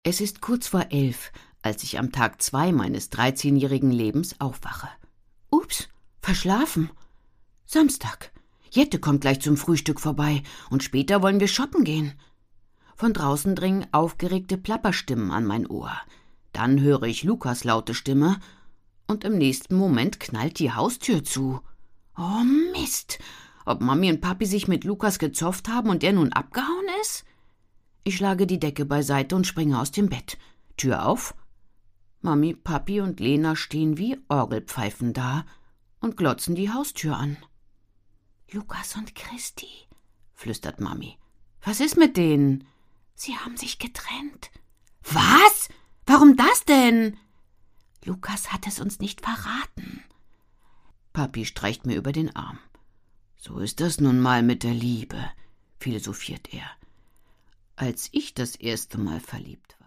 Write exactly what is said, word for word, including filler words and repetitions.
Es ist kurz vor elf, als ich am Tag zwei meines dreizehnjährigen Lebens aufwache. Ups, verschlafen. Samstag. Jette kommt gleich zum Frühstück vorbei und später wollen wir shoppen gehen. Von draußen dringen aufgeregte Plapperstimmen an mein Ohr. Dann höre ich Lukas laute Stimme und im nächsten Moment knallt die Haustür zu. Oh Mist! Ob Mami und Papi sich mit Lukas gezofft haben und er nun abgehauen ist? Ich schlage die Decke beiseite und springe aus dem Bett. Tür auf. Mami, Papi und Lena stehen wie Orgelpfeifen da und glotzen die Haustür an. »Lukas und Christi«, flüstert Mami. »Was ist mit denen?« »Sie haben sich getrennt.« »Was? Warum das denn?« »Lukas hat es uns nicht verraten.« Papi streicht mir über den Arm. »So ist das nun mal mit der Liebe«, philosophiert er. Als ich das erste Mal verliebt war,